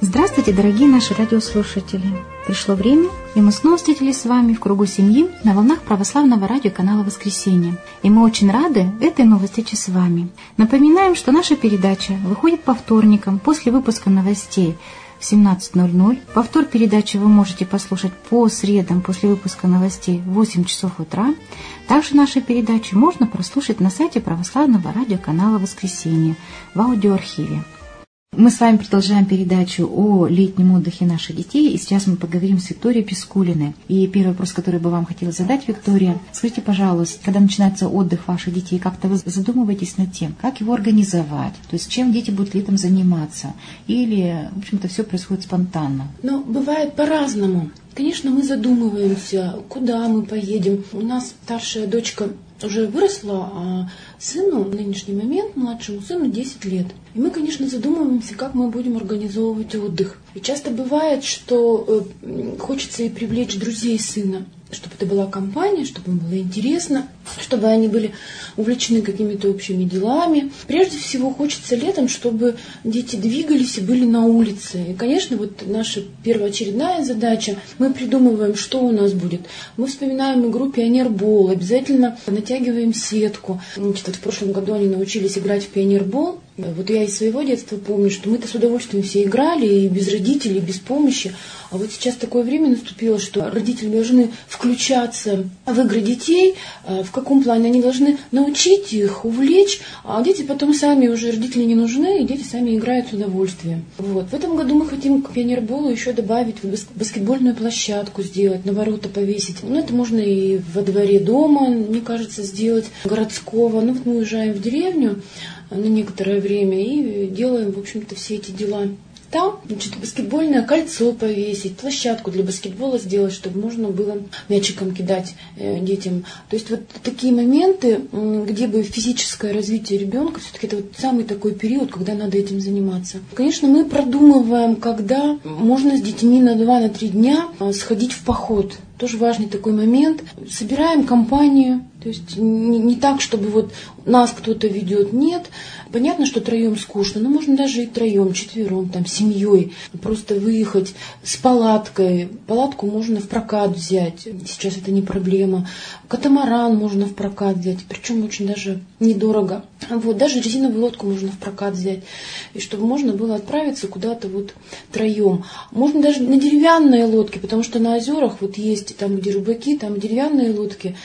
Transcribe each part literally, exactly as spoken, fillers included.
Здравствуйте, дорогие наши радиослушатели! Пришло время, и мы снова встретились с вами в кругу семьи на волнах православного радиоканала «Воскресенье». И мы очень рады этой новой встрече с вами. Напоминаем, что наша передача выходит по вторникам после выпуска новостей в семнадцать ноль ноль. Повтор передачи вы можете послушать по средам после выпуска новостей в восемь часов утра. Также наши передачи можно прослушать на сайте православного радиоканала «Воскресенье» в аудиоархиве. Мы с вами продолжаем передачу о летнем отдыхе наших детей, и сейчас мы поговорим с Викторией Пискулиной. И первый вопрос, который бы вам хотела задать, Виктория, скажите, пожалуйста, когда начинается отдых ваших детей, как-то вы задумываетесь над тем, как его организовать, то есть чем дети будут летом заниматься, или, в общем-то, все происходит спонтанно? Ну, бывает по-разному. Конечно, мы задумываемся, куда мы поедем. У нас старшая дочка уже выросла, а сыну в нынешний момент, младшему сыну, десять лет. И мы, конечно, задумываемся, как мы будем организовывать отдых. И часто бывает, что э, хочется и привлечь друзей сына, чтобы это была компания, чтобы им было интересно, чтобы они были увлечены какими-то общими делами. Прежде всего, хочется летом, чтобы дети двигались и были на улице. И, конечно, вот наша первоочередная задача, мы придумываем, что у нас будет. Мы вспоминаем игру «Пионербол», обязательно натягиваем сетку. Значит, вот в прошлом году они научились играть в пионербол. Вот я из своего детства помню, что мы-то с удовольствием все играли, и без родителей, и без помощи. А вот сейчас такое время наступило, что родители должны включаться в игры детей. В каком плане? Они должны научить их, увлечь, а дети потом сами, уже родители не нужны, и дети сами играют с удовольствием. Вот. В этом году мы хотим к пионерболу еще добавить баскетбольную площадку сделать, на ворота повесить. Ну, это можно и во дворе дома, мне кажется, сделать, городского. Ну, вот мы уезжаем в деревню на некоторое время и делаем, в общем-то, все эти дела там. Значит, баскетбольное кольцо повесить, площадку для баскетбола сделать, чтобы можно было мячиком кидать э, детям. То есть вот такие моменты, где бы физическое развитие ребенка, все-таки это вот самый такой период, когда надо этим заниматься. Конечно, мы продумываем, когда можно с детьми на два три дня сходить в поход. Тоже важный такой момент. Собираем компанию, то есть не, не так, чтобы вот нас кто-то ведет, нет. Понятно, что троем скучно, но можно даже и троем, четвером, там, семьей. Просто выехать с палаткой. Палатку можно в прокат взять, сейчас это не проблема. Катамаран можно в прокат взять, причем очень даже недорого. Вот, даже резиновую лодку можно в прокат взять, и чтобы можно было отправиться куда-то вот троем. Можно даже на деревянные лодки, потому что на озерах вот есть, там, где рыбаки, там деревянные лодки,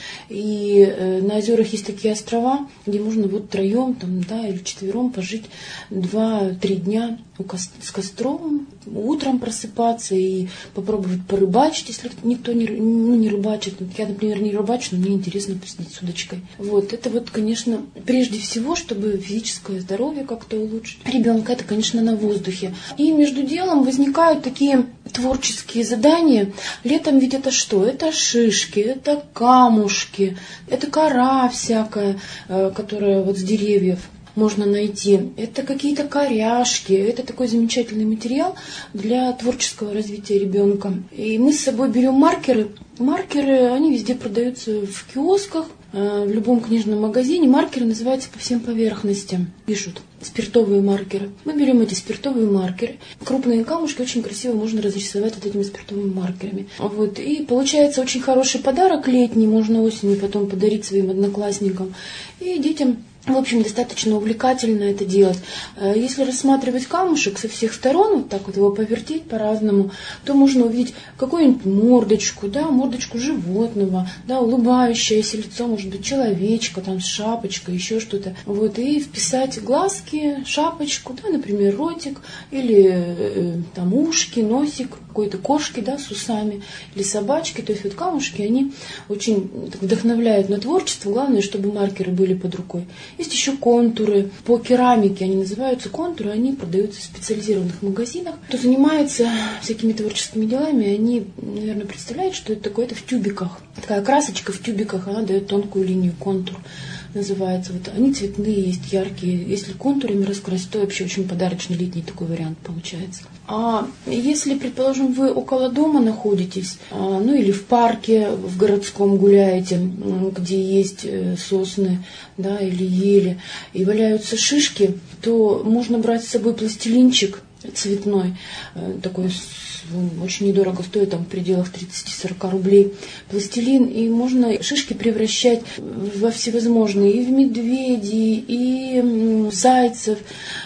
и э, на озерах есть такие острова, где можно вот троем, там, да, или четвером пожить два-три дня с костром, утром просыпаться и попробовать порыбачить, если никто не, ну, не рыбачит. Я, например, не рыбачу, но мне интересно посидеть с удочкой. Вот, это вот, конечно, прежде всего, чтобы физическое здоровье как-то улучшить ребенка, это, конечно, на воздухе. И между делом возникают такие творческие задания. Летом ведь это что? Это шишки, это камушки, это кора всякая, которая вот с деревьев можно найти. Это какие-то коряшки. Это такой замечательный материал для творческого развития ребенка. И мы с собой берем маркеры. Маркеры, они везде продаются в киосках, в любом книжном магазине. Маркеры называются по всем поверхностям. Пишут спиртовые маркеры. Мы берем эти спиртовые маркеры. Крупные камушки очень красиво можно разрисовать вот этими спиртовыми маркерами. Вот. И получается очень хороший подарок летний. Можно осенью потом подарить своим одноклассникам. И детям, в общем, достаточно увлекательно это делать. Если рассматривать камушек со всех сторон, вот так вот его повертеть по-разному, то можно увидеть какую-нибудь мордочку, да, мордочку животного, да, улыбающееся лицо, может быть, человечка, там, с шапочкой, еще что-то. Вот, и вписать глазки, шапочку, да, например, ротик, или э, там ушки, носик, какой-то кошки, да, с усами, или собачки. То есть вот камушки, они очень так вдохновляют на творчество. Главное, чтобы маркеры были под рукой. Есть еще контуры. По керамике они называются контуры, они продаются в специализированных магазинах. Кто занимается всякими творческими делами, они, наверное, представляют, что это такое. Это в тюбиках. Такая красочка в тюбиках, она дает тонкую линию, контур называется. Вот они цветные, есть яркие. Если контурами раскрасить, то вообще очень подарочный летний такой вариант получается. А если, предположим, вы около дома находитесь, ну или в парке, в городском гуляете, где есть сосны, да, или ели, и валяются шишки, то можно брать с собой пластилинчик. цветной, такой очень недорого стоит, там в пределах тридцать-сорок рублей пластилин, и можно шишки превращать во всевозможные, и в медведей, и в зайцев,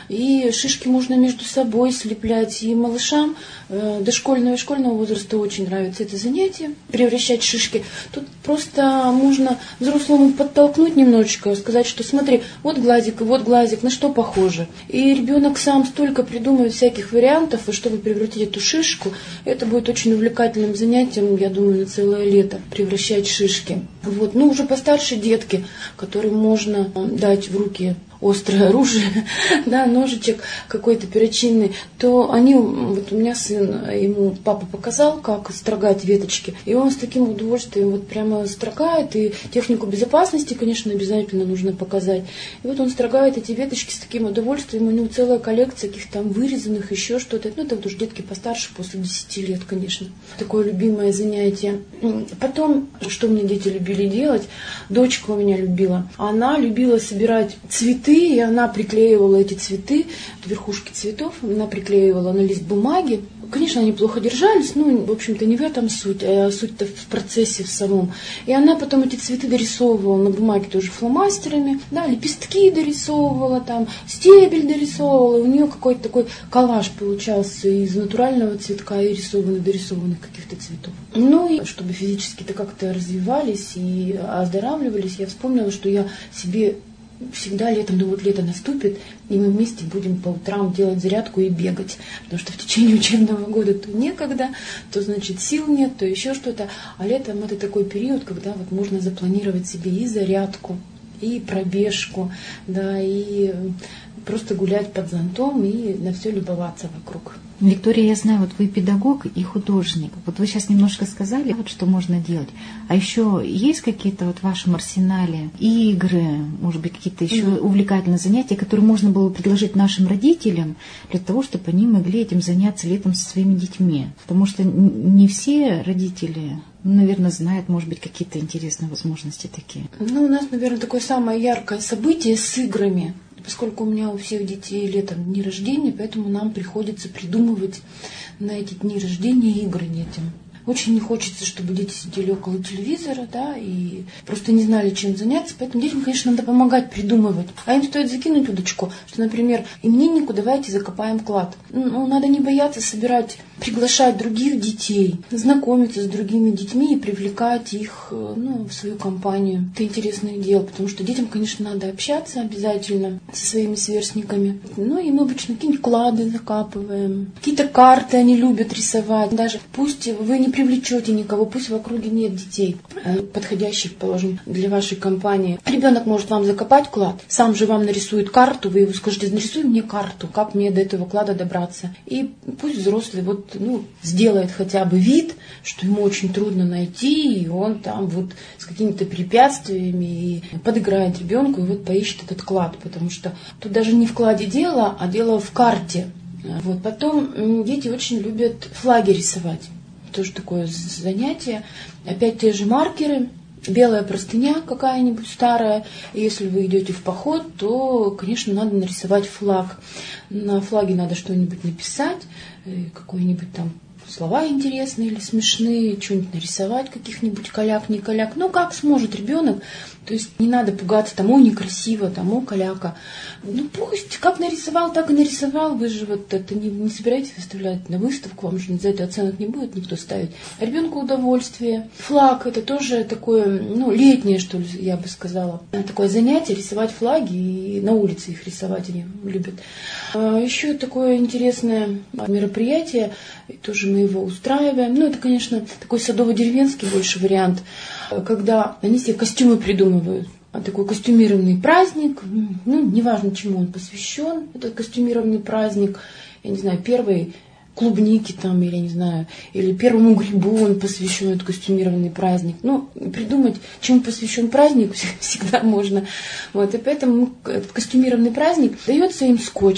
и шишки можно между собой слеплять, и малышам дошкольного и школьного возраста очень нравится это занятие, превращать шишки. Тут просто можно взрослому подтолкнуть немножечко, сказать, что смотри, вот глазик, вот глазик, на что похоже. И ребенок сам столько придумывает всяких вариантов, и чтобы превратить эту шишку, это будет очень увлекательным занятием, я думаю, на целое лето, превращать шишки. Вот. Ну, уже постарше детки, которым можно дать в руки острое оружие, да, ножичек какой-то перочинный, то они, вот у меня сын, ему папа показал, как строгать веточки, и он с таким удовольствием вот прямо строгает, и технику безопасности, конечно, обязательно нужно показать. И вот он строгает эти веточки с таким удовольствием, у него целая коллекция каких-то там вырезанных, еще что-то. Ну, это вот уже детки постарше, после десяти лет, конечно. Такое любимое занятие. Потом, что мне дети любили делать, дочка у меня любила, она любила собирать цветы, и она приклеивала эти цветы, верхушки цветов, она приклеивала на лист бумаги. Конечно, они плохо держались, ну, в общем-то, не в этом суть, а суть-то в процессе в самом. И она потом эти цветы дорисовывала на бумаге тоже фломастерами, да, лепестки дорисовывала, там, стебель дорисовывала. У нее какой-то такой коллаж получался из натурального цветка и рисованных, дорисованных каких-то цветов. Ну, и чтобы физически-то как-то развивались и оздоравливались, я вспомнила, что я себе всегда летом, ну вот лето наступит, и мы вместе будем по утрам делать зарядку и бегать. Потому что в течение учебного года то некогда, то, значит, сил нет, то еще что-то. А летом это такой период, когда вот можно запланировать себе и зарядку, и пробежку, да, и просто гулять под зонтом и на все любоваться вокруг. Виктория, я знаю, вот вы педагог и художник. Вот вы сейчас немножко сказали, вот что можно делать. А еще есть какие-то вот в вашем арсенале игры, может быть, какие-то еще mm-hmm. увлекательные занятия, которые можно было предложить нашим родителям для того, чтобы они могли этим заняться летом со своими детьми? Потому что не все родители, наверное, знают, может быть, какие-то интересные возможности такие. Ну, у нас, наверное, такое самое яркое событие с играми. Поскольку у меня у всех детей летом дни рождения, поэтому нам приходится придумывать на эти дни рождения игры детям. Очень не хочется, чтобы дети сидели около телевизора, да, и просто не знали, чем заняться. Поэтому детям, конечно, надо помогать придумывать. А им стоит закинуть удочку, что, например, имениннику давайте закопаем клад. Ну, надо не бояться собирать, приглашать других детей, знакомиться с другими детьми и привлекать их, ну, в свою компанию. Это интересное дело, потому что детям, конечно, надо общаться обязательно со своими сверстниками. Ну, и мы обычно какие-нибудь клады закапываем, какие-то карты они любят рисовать. Даже пусть вы не привлечете никого, пусть в округе нет детей, подходящих, положим, для вашей компании. Ребенок может вам закопать клад, сам же вам нарисует карту, вы ему скажете: нарисуй мне карту, как мне до этого клада добраться. И пусть взрослый вот, ну, сделает хотя бы вид, что ему очень трудно найти, и он там вот с какими-то препятствиями и подыграет ребенку и вот поищет этот клад, потому что тут даже не в кладе дело, а дело в карте. Вот. Потом дети очень любят флаги рисовать. Тоже такое занятие. Опять те же маркеры, белая простыня какая-нибудь старая. И если вы идете в поход, то, конечно, надо нарисовать флаг. На флаге надо что-нибудь написать, какой-нибудь там слова интересные или смешные, что-нибудь нарисовать, каких-нибудь каляк, не каляк. Ну, как сможет ребенок. То есть не надо пугаться, там, о, некрасиво, там, о, каляка. Ну, пусть, как нарисовал, так и нарисовал. Вы же вот это не, не собираетесь выставлять на выставку, вам же за это оценок не будет никто ставить. А ребенку удовольствие. Флаг — это тоже такое, ну, летнее, что ли, я бы сказала. Такое занятие — рисовать флаги, и на улице их рисовать они любят. А еще такое интересное мероприятие, тоже мы его устраиваем. Ну, это, конечно, такой садово-деревенский больше вариант, когда они себе костюмы придумывают. Такой костюмированный праздник, ну, неважно, чему он посвящен, этот костюмированный праздник, я не знаю, первой клубники там, или, я не знаю, или первому грибу он посвящен, этот костюмированный праздник. Ну, придумать, чему посвящен праздник, всегда можно. Вот, и поэтому этот костюмированный праздник дается им скотч.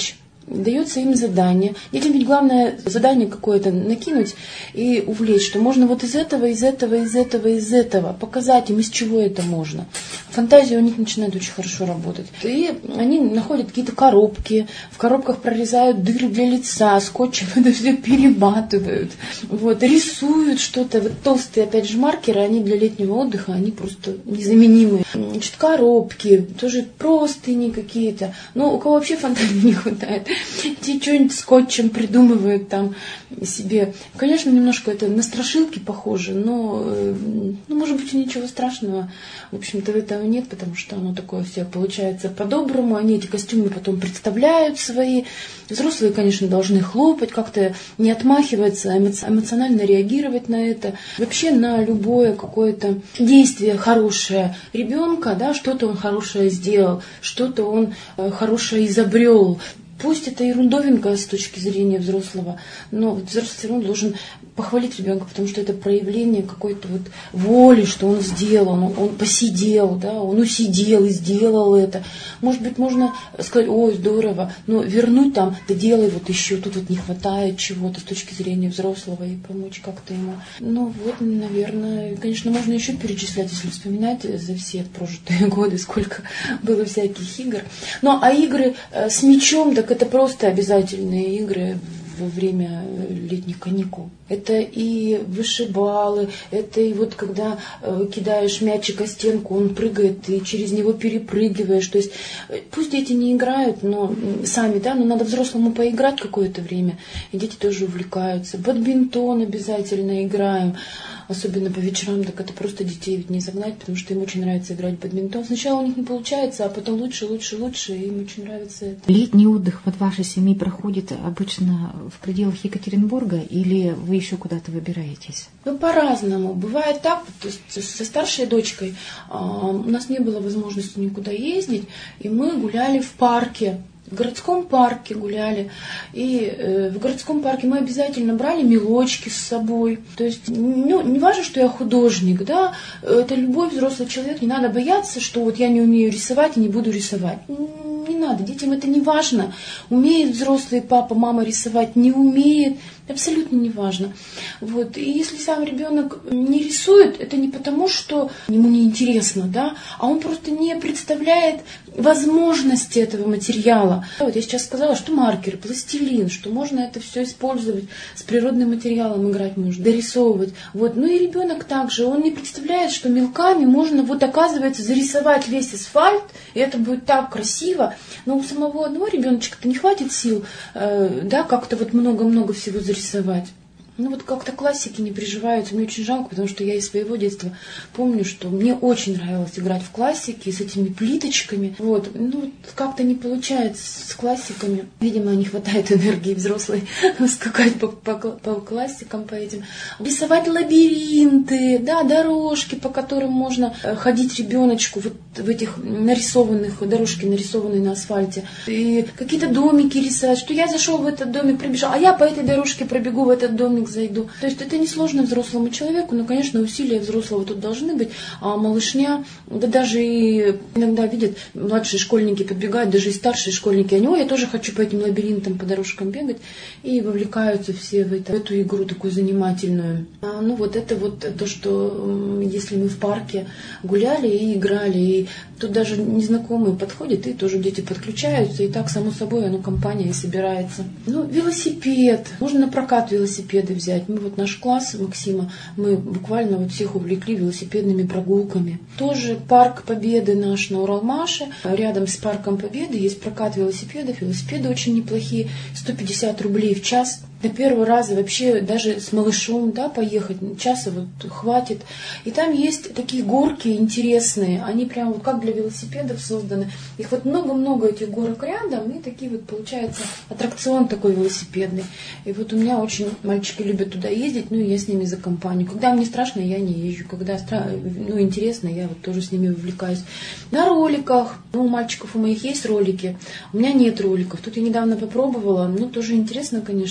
дается им задание. Детям ведь главное задание какое-то накинуть и увлечь, что можно вот из этого, из этого, из этого, из этого, показать им, из чего это можно. Фантазия у них начинает очень хорошо работать. И они находят какие-то коробки, в коробках прорезают дыры для лица, скотчем это все перематывают, вот, рисуют что-то. Вот толстые, опять же, маркеры, они для летнего отдыха, они просто незаменимые. Значит, коробки, тоже простыни какие-то. Ну, у кого вообще фантазии не хватает, те что-нибудь скотчем придумывают там себе. Конечно, немножко это на страшилки похоже, но, ну, может быть, и ничего страшного, в общем-то, этого нет, потому что оно такое все получается по-доброму. Они эти костюмы потом представляют свои. Взрослые, конечно, должны хлопать, как-то не отмахиваться, а эмоционально реагировать на это. Вообще на любое какое-то действие хорошее ребенка, да, что-то он хорошее сделал, что-то он хорошее изобрел. Пусть это ерундовенько с точки зрения взрослого, но взрослый все равно должен похвалить ребенка, потому что это проявление какой-то вот воли, что он сделал, он, он посидел, да, он усидел и сделал это. Может быть, можно сказать, ой, здорово, но вернуть там, да делай вот еще, тут вот не хватает чего-то с точки зрения взрослого и помочь как-то ему. Ну вот, наверное, конечно, можно еще перечислять, если вспоминать за все прожитые годы, сколько было всяких игр. Ну, а игры с мячом, так это просто обязательные игры во время летних каникул. Это и вышибалы, это и вот когда э, кидаешь мячик о стенку, он прыгает, ты через него перепрыгиваешь. То есть пусть дети не играют, но сами, да, но надо взрослому поиграть какое-то время, и дети тоже увлекаются. Бадминтон обязательно играем. Особенно по вечерам, так это просто детей ведь не загнать, потому что им очень нравится играть в бадминтон. Сначала у них не получается, а потом лучше, лучше, лучше, и им очень нравится это. Летний отдых вот вашей семьи проходит обычно в пределах Екатеринбурга или вы еще куда-то выбираетесь? Ну, по-разному. Бывает так, то есть со старшей дочкой а, у нас не было возможности никуда ездить, и мы гуляли в парке. В городском парке гуляли. И э, в городском парке мы обязательно брали мелочки с собой. То есть, ну, не важно, что я художник, да, это любой взрослый человек, не надо бояться, что вот я не умею рисовать и не буду рисовать. Не надо, детям это не важно. Умеет взрослый папа, мама рисовать, не умеет, абсолютно не важно. Вот. И если сам ребенок не рисует, это не потому, что ему не интересно, да, а он просто не представляет возможности этого материала. Вот я сейчас сказала, что маркер, пластилин, что можно это все использовать, с природным материалом играть можно, дорисовывать. Вот. Ну и ребенок также, он не представляет, что мелками можно вот, оказывается, зарисовать весь асфальт, и это будет так красиво. Но у самого одного ребеночка-то не хватит сил, э, да, как-то вот много-много всего зарисовать. Ну вот как-то классики не приживаются. Мне очень жалко, потому что я из своего детства помню, что мне очень нравилось играть в классики с этими плиточками. Вот. Ну как-то не получается с классиками. Видимо, не хватает энергии взрослой скакать по, по, по классикам, по этим. Рисовать лабиринты, да, дорожки, по которым можно ходить ребеночку вот в этих нарисованных, дорожки нарисованные на асфальте. И какие-то домики рисовать, что я зашел в этот домик, пробежал, а я по этой дорожке пробегу в этот домик, зайду. То есть это несложно взрослому человеку, но, конечно, усилия взрослого тут должны быть, а малышня, да даже и иногда видят, младшие школьники подбегают, даже и старшие школьники, они, ой, я тоже хочу по этим лабиринтам, по дорожкам бегать, и вовлекаются все в, это, в эту игру такую занимательную. А, ну вот это вот то, что если мы в парке гуляли и играли, и тут даже незнакомые подходят, и тоже дети подключаются, и так, само собой, оно компания и собирается. Ну, велосипед, можно на прокат велосипеды взять. Мы вот наш класс Максима, мы буквально вот всех увлекли велосипедными прогулками. Тоже парк Победы наш на Уралмаше. Рядом с парком Победы есть прокат велосипедов. Велосипеды очень неплохие. сто пятьдесят рублей в час. На первый раз вообще даже с малышом, да, поехать, часа вот хватит. И там есть такие горки интересные, они прям вот как для велосипедов созданы. Их вот много-много этих горок рядом, и такие вот получается аттракцион такой велосипедный. И вот у меня очень мальчики любят туда ездить, ну и я с ними за компанию. Когда мне страшно, я не езжу. Когда ну, интересно, я вот тоже с ними увлекаюсь. На роликах, ну у мальчиков у моих есть ролики, у меня нет роликов. Тут я недавно попробовала, ну тоже интересно, конечно. Вот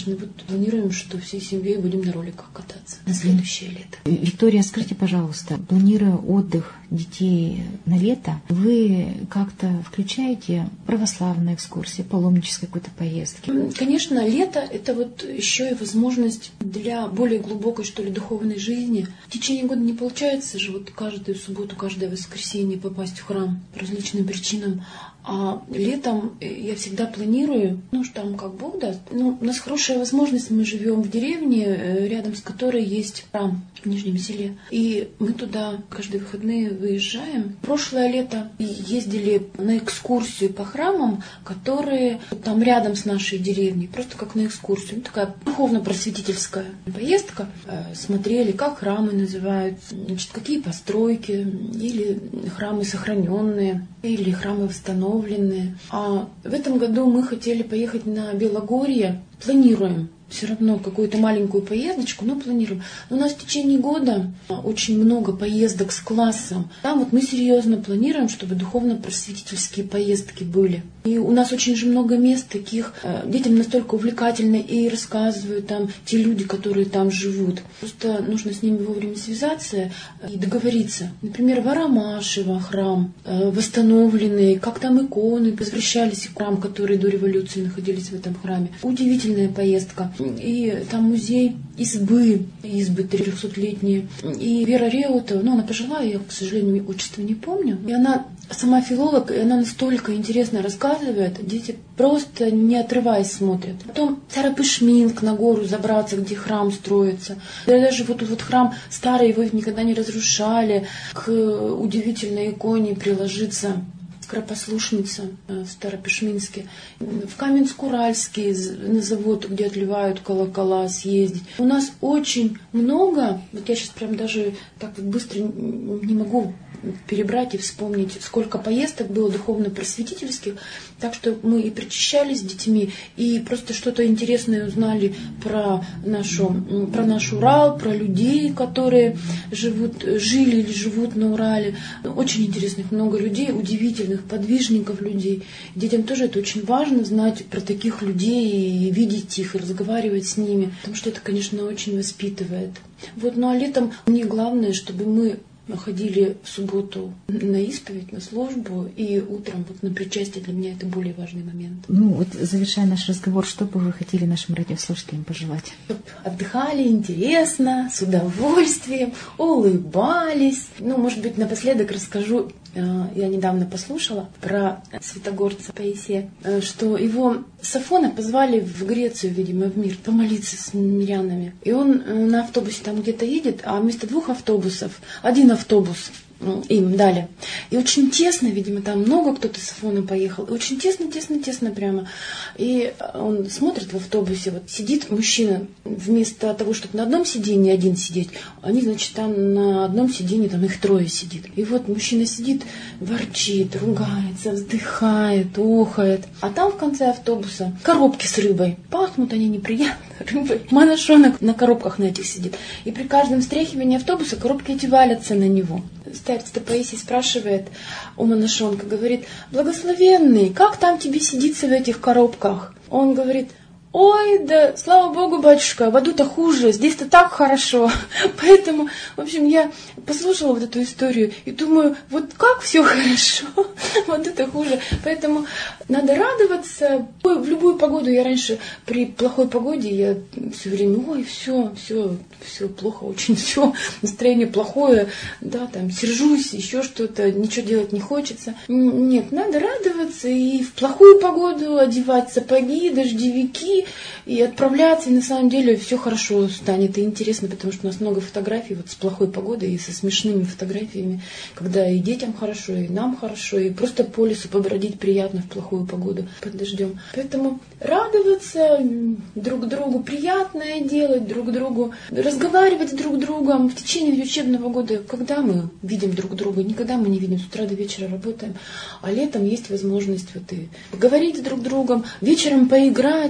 планируем, что всей семьей будем на роликах кататься на следующее лето. Виктория, скажите, пожалуйста, планируя отдых детей на лето, вы как-то включаете православные экскурсии, паломнические какой-то поездки? Конечно, лето — это вот еще и возможность для более глубокой, что ли, духовной жизни. В течение года не получается же вот каждую субботу, каждое воскресенье попасть в храм по различным причинам. А летом я всегда планирую, ну, что там как Бог даст. Ну, у нас хорошая возможность, мы живем в деревне, рядом с которой есть храм в Нижнем Селе. И мы туда каждые выходные выезжаем. Прошлое лето ездили на экскурсию по храмам, которые там рядом с нашей деревней, просто как на экскурсию. Ну, такая духовно-просветительская поездка. Смотрели, как храмы называются, значит, какие постройки, или храмы сохраненные, или храмы восстановленные. А в этом году мы хотели поехать на Белогорье. Планируем все равно какую-то маленькую поездочку, но планируем. Но у нас в течение года очень много поездок с классом. Там вот мы серьезно планируем, чтобы духовно-просветительские поездки были. И у нас очень же много мест таких. Детям настолько увлекательно и рассказывают там те люди, которые там живут. Просто нужно с ними вовремя связаться и договориться. Например, в Арамашево храм восстановленный, как там иконы возвращались в храм, которые до революции находились в этом храме. Удивительная поездка. И там музей избы, избы трехсотлетние. И Вера Реутова, ну она пожилая, я, к сожалению, отчество не помню. И она сама филолог, и она настолько интересно рассказывает, дети просто не отрываясь смотрят. Потом Старопышминск, на гору забраться, где храм строится. Даже вот вот храм старый, его никогда не разрушали. К удивительной иконе приложиться. Скоропослушница в Старопышминске, в Каменск-Уральский, на завод, где отливают колокола, съездить. У нас очень много, вот я сейчас прям даже так вот быстро не могу перебрать и вспомнить, сколько поездок было духовно-просветительских, так что мы и причащались с детьми, и просто что-то интересное узнали про, нашу, про наш Урал, про людей, которые живут, жили или живут на Урале. Очень интересных много людей, удивительных подвижников людей. Детям тоже это очень важно, знать про таких людей, и видеть их, и разговаривать с ними, потому что это, конечно, очень воспитывает. Вот, ну а летом мне главное, чтобы мы ходили в субботу на исповедь, на службу, и утром вот на причастие. Для меня это более важный момент. Ну вот, завершая наш разговор, что бы вы хотели нашим радиослушателям пожелать? Чтобы отдыхали интересно, с удовольствием, улыбались. Ну, может быть, напоследок расскажу. Я недавно послушала про святогорца Паисия, что его с Афона позвали в Грецию, видимо, в мир, помолиться с мирянами. И он на автобусе там где-то едет, а вместо двух автобусов один автобус им дали. И очень тесно, видимо, там много кто-то с Афона поехал. И очень тесно, тесно, тесно прямо. И он смотрит в автобусе, вот сидит мужчина, вместо того, чтобы на одном сиденье один сидеть, они, значит, там на одном сиденье, там их трое сидит. И вот мужчина сидит, ворчит, ругается, вздыхает, охает. А там в конце автобуса коробки с рыбой. Пахнут они неприятно рыбой. Монашонок на коробках на этих сидит. И при каждом встряхивании автобуса коробки эти валятся на него. Старец-то Паисий спрашивает у монашонка, говорит: благословенный, как там тебе сидится в этих коробках? Он говорит: ой, да слава Богу, батюшка, в аду-то хуже, здесь-то так хорошо. Поэтому, в общем, я послушала вот эту историю и думаю, вот как все хорошо, вот это хуже. Поэтому надо радоваться. В любую погоду, я раньше при плохой погоде, я все время, ой, все, все, все плохо, очень все, настроение плохое, да, там, сержусь, еще что-то, ничего делать не хочется. Нет, надо радоваться и в плохую погоду одевать сапоги, дождевики, и отправляться, и на самом деле все хорошо станет и интересно, потому что у нас много фотографий вот с плохой погодой и со смешными фотографиями, когда и детям хорошо, и нам хорошо, и просто по лесу побродить приятно в плохую погоду под дождем. Поэтому радоваться друг другу, приятное делать друг другу, разговаривать с друг другом в течение учебного года. Когда мы видим друг друга? Никогда мы не видим, с утра до вечера работаем, а летом есть возможность вот и поговорить с друг другом, вечером поиграть в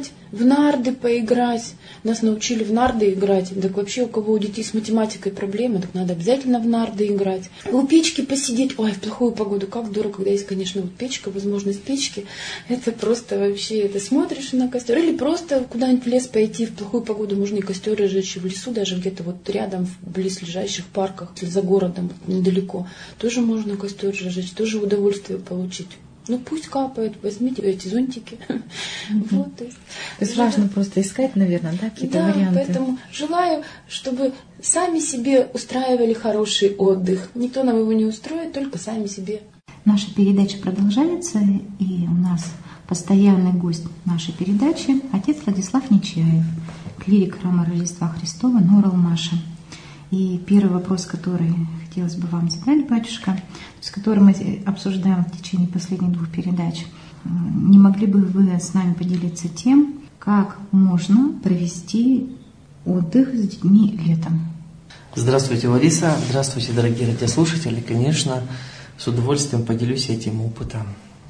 в нарды поиграть. Нас научили в нарды играть. Так вообще, у кого у детей с математикой проблемы, так надо обязательно в нарды играть. У печки посидеть. Ой, в плохую погоду, как здорово, когда есть, конечно, вот печка, возможность печки. Это просто вообще, это смотришь на костер. Или просто куда-нибудь в лес пойти, в плохую погоду можно и костер разжечь, и в лесу, даже где-то вот рядом, в близлежащих парках, за городом, недалеко. Тоже можно костер разжечь, тоже удовольствие получить. Ну пусть капает, возьмите эти зонтики. Mm-hmm. Вот, то есть, то есть важно просто искать, наверное, да, какие-то да, варианты. Поэтому желаю, чтобы сами себе устраивали хороший отдых. Никто нам его не устроит, только сами себе. Наша передача продолжается, и у нас постоянный гость нашей передачи — отец Владислав Нечаев, клирик храма Рождества Христова Нора Алмаша. И первый вопрос, который хотелось бы вам задать, батюшка, с которым мы обсуждаем в течение последних двух передач. Не могли бы вы с нами поделиться тем, как можно провести отдых с детьми летом? Здравствуйте, Лариса. Здравствуйте, дорогие радиослушатели. Конечно, с удовольствием поделюсь этим опытом.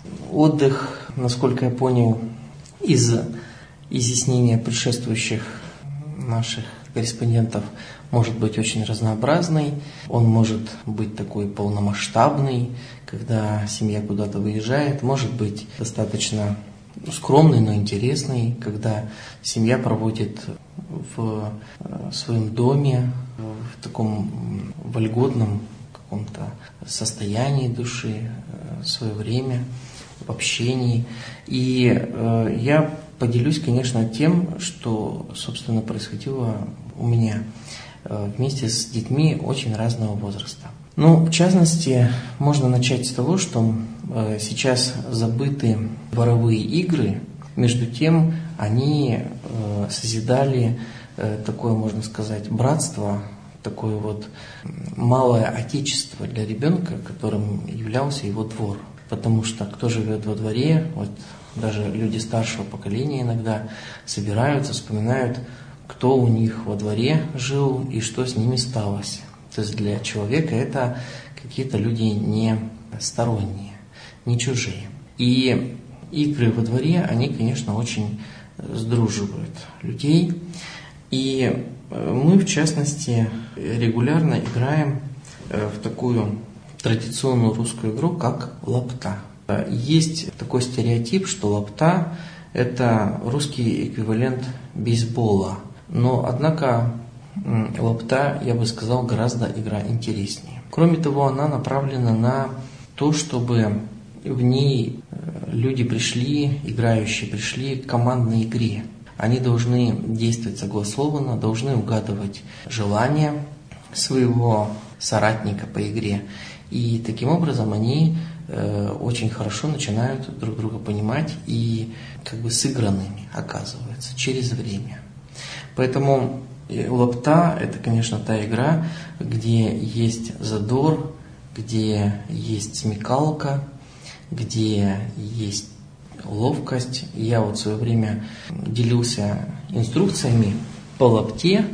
Отдых, насколько я понял, из изъяснения предшествующих наших корреспондентов, может быть очень разнообразный. Он может быть такой полномасштабный, когда семья куда-то выезжает. Может быть достаточно скромный, но интересный, когда семья проводит в своем доме, в таком вольготном каком-то состоянии души, свое время в общении. И э, я поделюсь, конечно, тем, что, собственно, происходило у меня э, вместе с детьми очень разного возраста. Ну, в частности, можно начать с того, что э, сейчас забыты дворовые игры, между тем они э, созидали э, такое, можно сказать, братство, такое вот малое отечество для ребенка, которым являлся его двор. Потому что кто живет во дворе, вот даже люди старшего поколения иногда собираются, вспоминают, кто у них во дворе жил и что с ними сталось. То есть для человека это какие-то люди не сторонние, не чужие. И игры во дворе, они, конечно, очень сдруживают людей. И мы, в частности, регулярно играем в такую традиционную русскую игру, как лапта. Есть такой стереотип, что лапта – это русский эквивалент бейсбола. Но, однако, лапта, я бы сказал, гораздо игра интереснее. Кроме того, она направлена на то, чтобы в ней люди пришли, играющие пришли к командной игре. Они должны действовать согласованно, должны угадывать желания своего соратника по игре. И таким образом они э, очень хорошо начинают друг друга понимать и как бы сыгранными оказываются через время. Поэтому лапта – это, конечно, та игра, где есть задор, где есть смекалка, где есть ловкость. Я вот в свое время делился инструкциями по лапте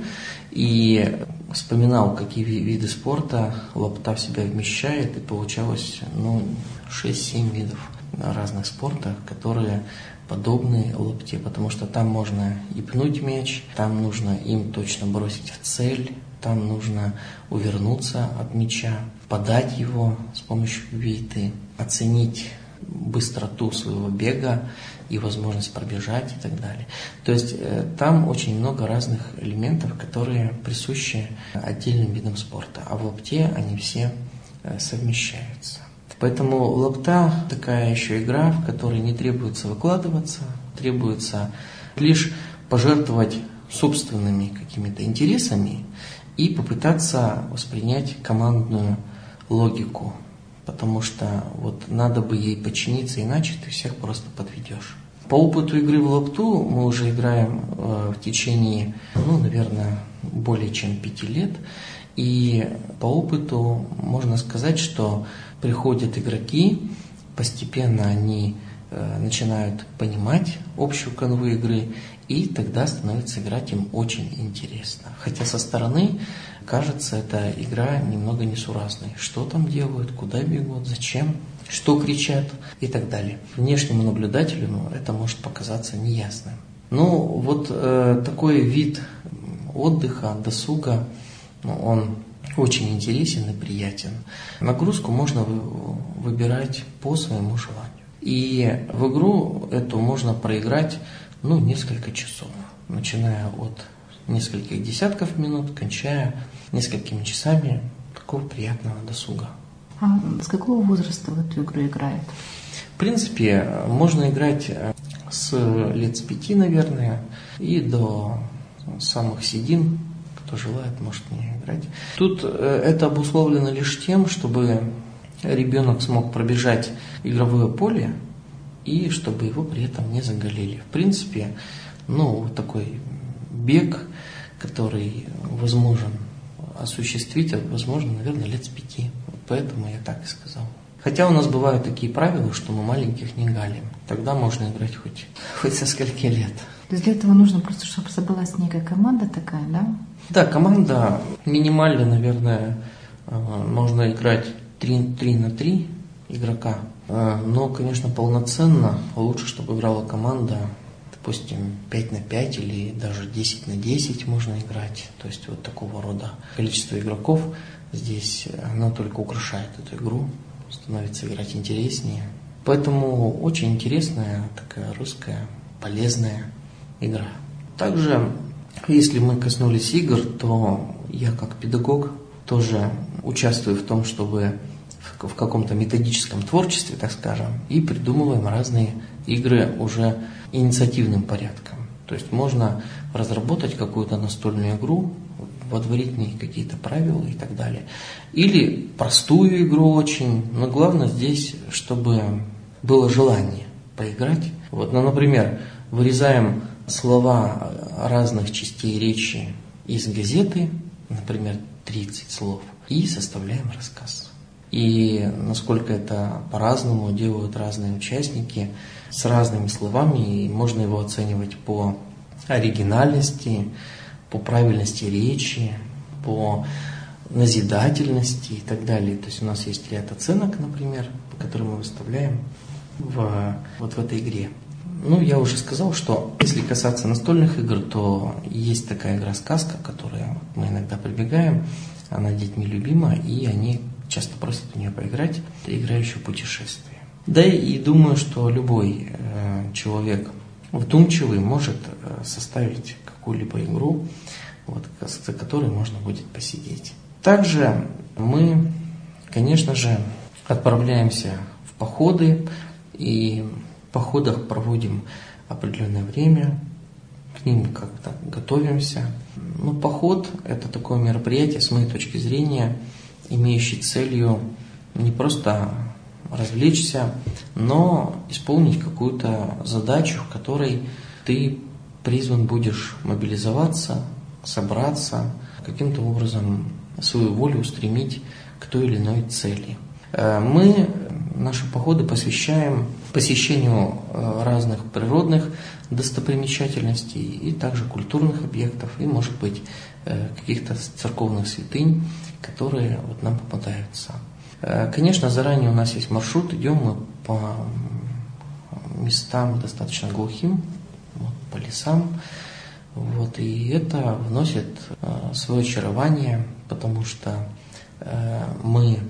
и вспоминал, какие виды спорта лапта в себя вмещает, и получалось ну, шесть-семь видов разных спортов, которые подобны лапте, потому что там можно и пнуть мяч, там нужно им точно бросить в цель, там нужно увернуться от мяча, подать его с помощью бейты, оценить быстроту своего бега и возможность пробежать и так далее. То есть э, там очень много разных элементов, которые присущи отдельным видам спорта, а в лапте они все э, совмещаются. Поэтому лапта такая еще игра, в которой не требуется выкладываться, требуется лишь пожертвовать собственными какими-то интересами и попытаться воспринять командную логику. Потому что вот надо бы ей подчиниться, иначе ты всех просто подведешь. По опыту игры в лапту мы уже играем э, в течение, ну, наверное, более чем пяти лет. И по опыту можно сказать, что приходят игроки, постепенно они э, начинают понимать общую канву игры, и тогда становится играть им очень интересно. Хотя со стороны кажется эта игра немного несуразной. Что там делают, куда бегут, зачем, что кричат и так далее. Внешнему наблюдателю ну, это может показаться неясным. Ну, вот э, такой вид отдыха, досуга, ну, он очень интересен и приятен. Нагрузку можно выбирать по своему желанию. И в игру эту можно проиграть, ну, несколько часов, начиная от нескольких десятков минут, кончая несколькими часами такого приятного досуга. А с какого возраста в эту игру играют? В принципе, можно играть с лет с пяти, наверное, и до самых седин. Кто желает, может в нее играть. Тут это обусловлено лишь тем, чтобы ребенок смог пробежать игровое поле и чтобы его при этом не заголили. В принципе, ну, вот такой бег, который возможен осуществить, возможно, наверное, лет с пяти. Поэтому я так и сказал. Хотя у нас бывают такие правила, что мы маленьких не галим. Тогда можно играть хоть, хоть со скольки лет. То есть для этого нужно просто, чтобы собралась некая команда такая, да? Да, команда минимально, наверное, можно играть три на три игрока. Но, конечно, полноценно лучше, чтобы играла команда, допустим, пять на пять или даже десять на десять можно играть. То есть вот такого рода количество игроков здесь, оно только украшает эту игру, становится играть интереснее. Поэтому очень интересная такая русская полезная игра. Также, если мы коснулись игр, то я как педагог тоже участвую в том, чтобы в каком-то методическом творчестве, так скажем, и придумываем разные игры уже инициативным порядком. То есть можно разработать какую-то настольную игру, водворить в ней какие-то правила и так далее. Или простую игру очень, но главное здесь, чтобы было желание поиграть. Вот, ну, например, вырезаем слова разных частей речи из газеты, например, тридцать слов, и составляем рассказ. И насколько это по-разному делают разные участники с разными словами, и можно его оценивать по оригинальности, по правильности речи, по назидательности и так далее. То есть у нас есть ряд оценок, например, по которым мы выставляем в, вот в этой игре. Ну, я уже сказал, что если касаться настольных игр, то есть такая игра «Сказка», к которой мы иногда прибегаем. Она детьми любима, и они часто просят в нее поиграть. Это игра еще «Путешествие». Да и думаю, что любой э, человек вдумчивый может э, составить какую-либо игру, вот, за которой можно будет посидеть. Также мы, конечно же, отправляемся в походы, и в походах проводим определенное время, к ним как-то готовимся. Ну, поход – это такое мероприятие, с моей точки зрения, имеющее целью не просто развлечься, но исполнить какую-то задачу, в которой ты призван будешь мобилизоваться, собраться, каким-то образом свою волю устремить к той или иной цели. Мы наши походы посвящаем посещению разных природных достопримечательностей и также культурных объектов, и, может быть, каких-то церковных святынь, которые вот нам попадаются. Конечно, заранее у нас есть маршрут, идем мы по местам достаточно глухим, вот, по лесам, вот, и это вносит свое очарование, потому что мы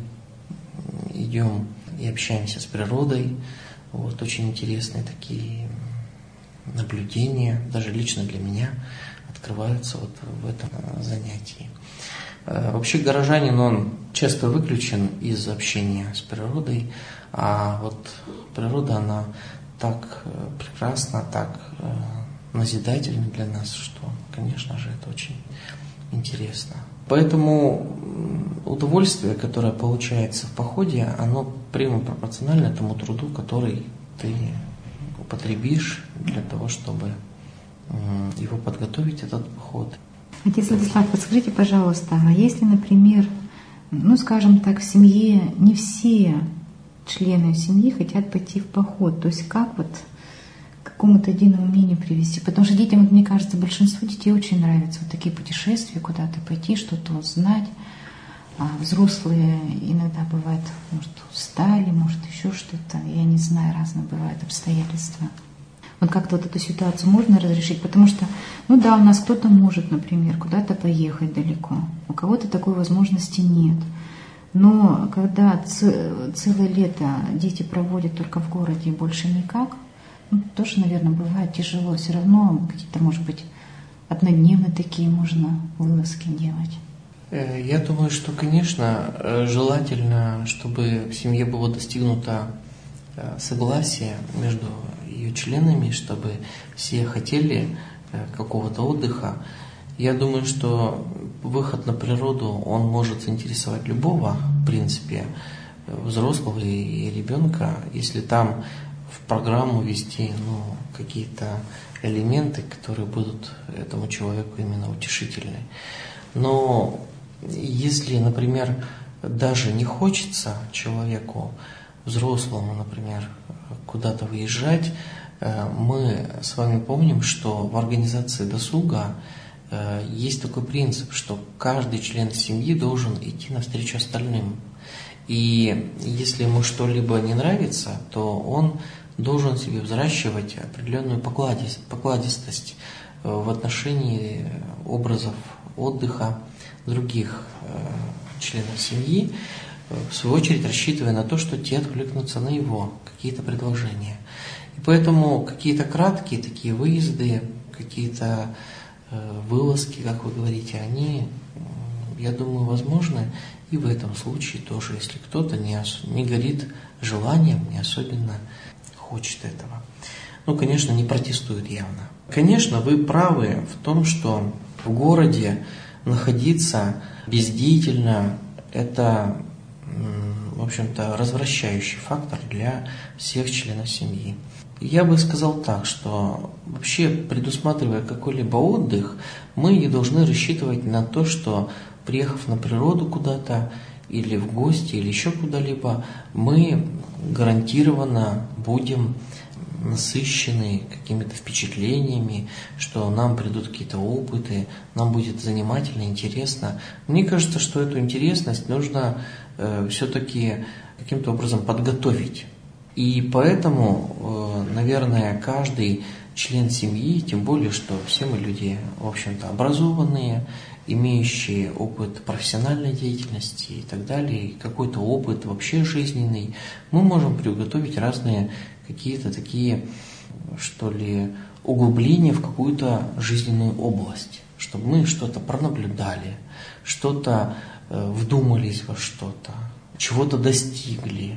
идем и общаемся с природой, вот, очень интересные такие наблюдения, даже лично для меня, открываются вот в этом занятии. Вообще горожанин, он часто выключен из общения с природой, а вот природа, она так прекрасна, так назидательна для нас, что, конечно же, это очень интересно. Поэтому удовольствие, которое получается в походе, оно прямо пропорционально тому труду, который ты употребишь для того, чтобы его подготовить, этот поход. Отец Владислав, подскажите, пожалуйста, а если, например, ну, скажем так, в семье не все члены семьи хотят пойти в поход, то есть как вот к какому-то единому мнению привести? Потому что детям, мне кажется, большинству детей очень нравятся вот такие путешествия, куда-то пойти, что-то узнать. А взрослые иногда бывает, может, устали, может, еще что-то, я не знаю, разные бывают обстоятельства. Вот как-то вот эту ситуацию можно разрешить, потому что, ну да, у нас кто-то может, например, куда-то поехать далеко, у кого-то такой возможности нет. Но когда целое лето дети проводят только в городе и больше никак, ну, тоже, наверное, бывает тяжело. Все равно какие-то, может быть, однодневные такие можно вылазки делать. Я думаю, что, конечно, желательно, чтобы в семье было достигнуто согласие между ее членами, чтобы все хотели какого-то отдыха. Я думаю, что выход на природу, он может заинтересовать любого, в принципе, взрослого и ребенка, если там в программу ввести ну, какие-то элементы, которые будут этому человеку именно утешительны. Но если, например, даже не хочется человеку, взрослому, например, куда-то выезжать, мы с вами помним, что в организации досуга есть такой принцип, что каждый член семьи должен идти навстречу остальным. И если ему что-либо не нравится, то он должен себе взращивать определенную покладистость в отношении образов отдыха других членов семьи, в свою очередь рассчитывая на то, что те откликнутся на его какие-то предложения. И поэтому какие-то краткие такие выезды, какие-то вылазки, как вы говорите, они, я думаю, возможны и в этом случае тоже, если кто-то не, ос- не горит желанием, не особенно хочет этого. Ну, конечно, не протестует явно. Конечно, вы правы в том, что в городе находиться бездеятельно – это, в общем-то, развращающий фактор для всех членов семьи. Я бы сказал так, что вообще, предусматривая какой-либо отдых, мы не должны рассчитывать на то, что, приехав на природу куда-то, или в гости, или еще куда-либо, мы гарантированно будем насыщены какими-то впечатлениями, что нам придут какие-то опыты, нам будет занимательно, интересно. Мне кажется, что эту интересность нужно э, все-таки каким-то образом подготовить. И поэтому, наверное, каждый член семьи, тем более, что все мы люди, в общем-то, образованные, имеющие опыт профессиональной деятельности и так далее, и какой-то опыт вообще жизненный, мы можем приготовить разные какие-то такие, что ли, углубления в какую-то жизненную область, чтобы мы что-то пронаблюдали, что-то вдумались во что-то, чего-то достигли,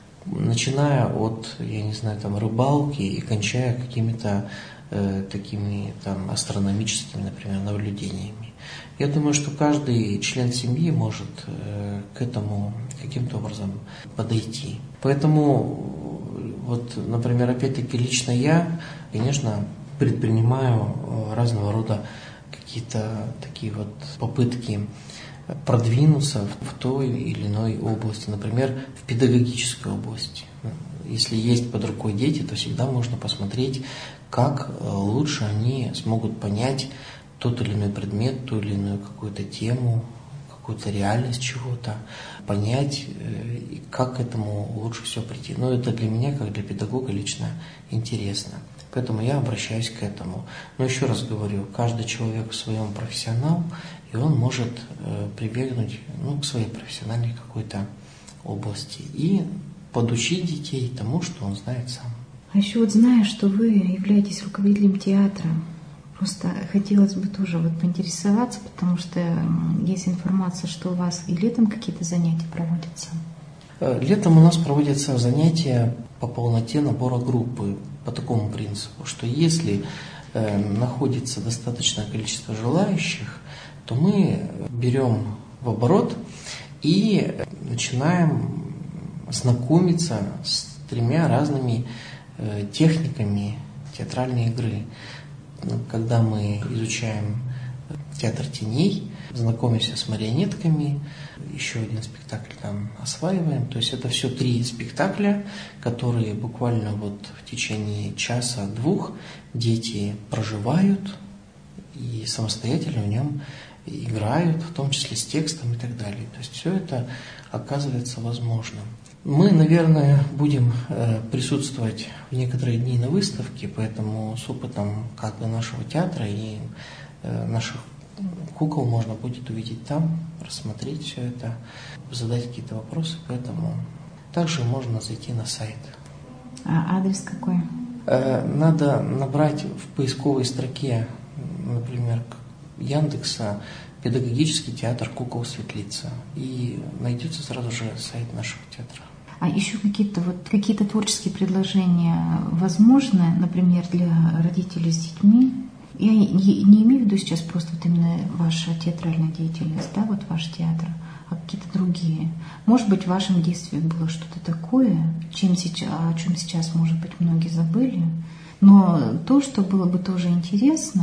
начиная от, я не знаю, там, рыбалки и кончая какими-то э, такими там астрономическими, например, наблюдениями. Я думаю, что каждый член семьи может э, к этому каким-то образом подойти. Поэтому, вот, например, опять-таки лично я, конечно, предпринимаю разного рода какие-то такие вот попытки продвинуться в той или иной области, например, в педагогической области. Если есть под рукой дети, то всегда можно посмотреть, как лучше они смогут понять тот или иной предмет, ту или иную какую-то тему, какую-то реальность чего-то, понять, как к этому лучше всего прийти. Но это для меня, как для педагога, лично интересно. Поэтому я обращаюсь к этому. Но еще раз говорю, каждый человек в своем профессионал, и он может э, прибегнуть ну, к своей профессиональной какой-то области и подучить детей тому, что он знает сам. А еще вот зная, что вы являетесь руководителем театра, просто хотелось бы тоже вот поинтересоваться, потому что есть информация, что у вас и летом какие-то занятия проводятся. Летом у нас проводятся занятия по полноте набора группы по такому принципу, что если э, находится достаточное количество желающих, то мы берем в оборот и начинаем знакомиться с тремя разными э, техниками театральной игры. Когда мы изучаем театр теней, знакомимся с марионетками, еще один спектакль там осваиваем. То есть это все три спектакля, которые буквально вот в течение часа-двух дети проживают и самостоятельно в нем играют, в том числе с текстом и так далее. То есть все это оказывается возможным. Мы, наверное, будем присутствовать в некоторые дни на выставке, поэтому с опытом как бы нашего театра и наших кукол можно будет увидеть там, рассмотреть все это, задать какие-то вопросы, поэтому также можно зайти на сайт. А адрес какой? Надо набрать в поисковой строке, например, Яндекса, педагогический театр «Кукол Светлица», и найдется сразу же сайт нашего театра. А еще какие-то вот какие-то творческие предложения возможны, например, для родителей с детьми? Я не, не имею в виду сейчас просто вот именно ваша театральная деятельность, да, вот ваш театр, а какие-то другие. Может быть, в вашем детстве было что-то такое, чем сейчас, о чем сейчас, может быть, многие забыли, но то, что было бы тоже интересно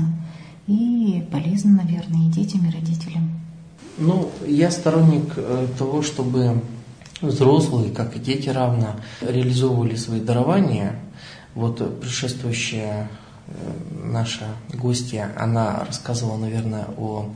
и полезно, наверное, и детям, и родителям. Ну, я сторонник того, чтобы взрослые, как и дети равно, реализовывали свои дарования. Вот предшествующая наша гостья, она рассказывала, наверное, о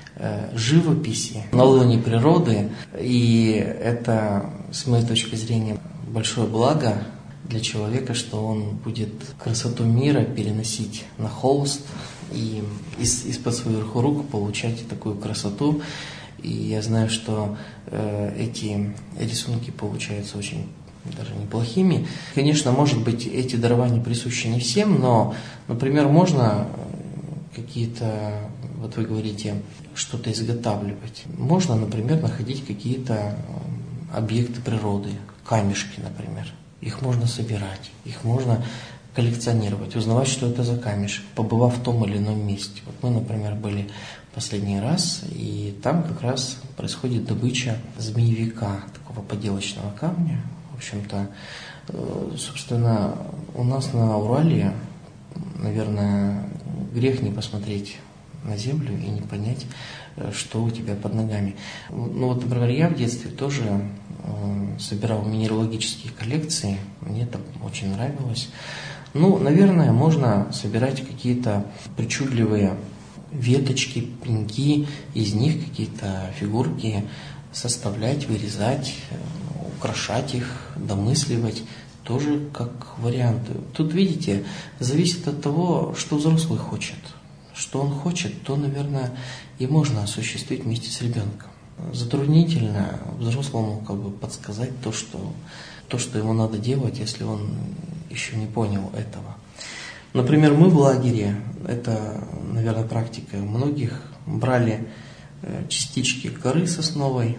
живописи на лоне природы, и это, с моей точки зрения, большое благо для человека, что он будет красоту мира переносить на холст и из, из-под своих рук получать такую красоту. И я знаю, что э, эти рисунки получаются очень даже неплохими. Конечно, может быть, эти дарования присущи не всем, но, например, можно какие-то, вот вы говорите, что-то изготавливать. Можно, например, находить какие-то объекты природы, камешки, например. Их можно собирать, их можно коллекционировать, узнавать, что это за камешек, побывав в том или ином месте. Вот мы, например, были последний раз, и там как раз происходит добыча змеевика, такого поделочного камня. В общем-то, собственно, у нас на Урале, наверное, грех не посмотреть на землю и не понять, что у тебя под ногами. Ну вот, например, я в детстве тоже собирал минералогические коллекции, мне это очень нравилось. Ну, наверное, можно собирать какие-то причудливые веточки, пеньки, из них какие-то фигурки составлять, вырезать, украшать их, домысливать, тоже как варианты. Тут, видите, зависит от того, что взрослый хочет. Что он хочет, то, наверное, и можно осуществить вместе с ребенком. Затруднительно взрослому как бы подсказать то, что, то, что ему надо делать, если он еще не понял этого. Например, мы в лагере, это, наверное, практика многих, брали частички коры сосновой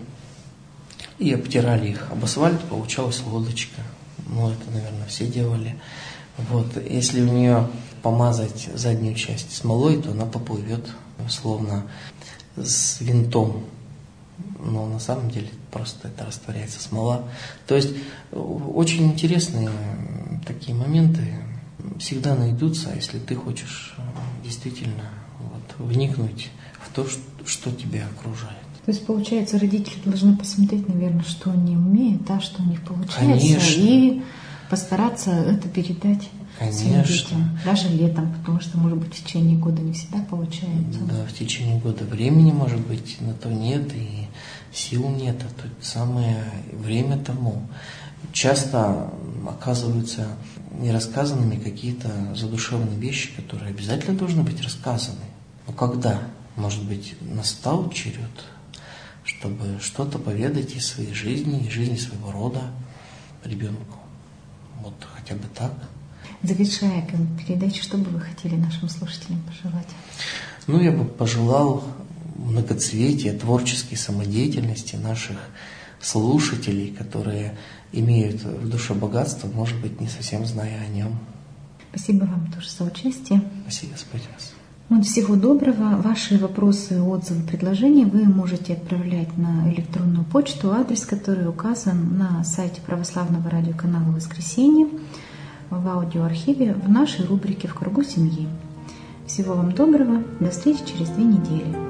и обтирали их об асфальт, получалась лодочка. Ну, это, наверное, все делали. Вот. Если у нее помазать заднюю часть смолой, то она поплывет, словно с винтом. Но на самом деле просто это растворяется смола. То есть очень интересные такие моменты всегда найдутся, если ты хочешь действительно вот, вникнуть в то, что тебя окружает. То есть, получается, родители должны посмотреть, наверное, что они умеют, да, что у них получается, Конечно. И постараться это передать Конечно. своим детям, даже летом, потому что, может быть, в течение года не всегда получается. Да, в течение года времени, может быть, на то нет, и сил нет, а тут самое время тому. Часто оказываются нерассказанными какие-то задушевные вещи, которые обязательно должны быть рассказаны. Но когда? Может быть, настал черед, чтобы что-то поведать из своей жизни, из жизни своего рода ребенку. Вот хотя бы так. Завершая передачу, что бы вы хотели нашим слушателям пожелать? Ну, я бы пожелал многоцветия, творческой самодеятельности наших слушателей, которые имеют в душе богатство, может быть, не совсем зная о нем. Спасибо вам тоже за участие. Спасибо, Господь вас. Вот, всего доброго. Ваши вопросы, отзывы, предложения вы можете отправлять на электронную почту, адрес, который указан на сайте православного радиоканала «Воскресенье» в аудиоархиве в нашей рубрике «В кругу семьи». Всего вам доброго. До встречи через две недели.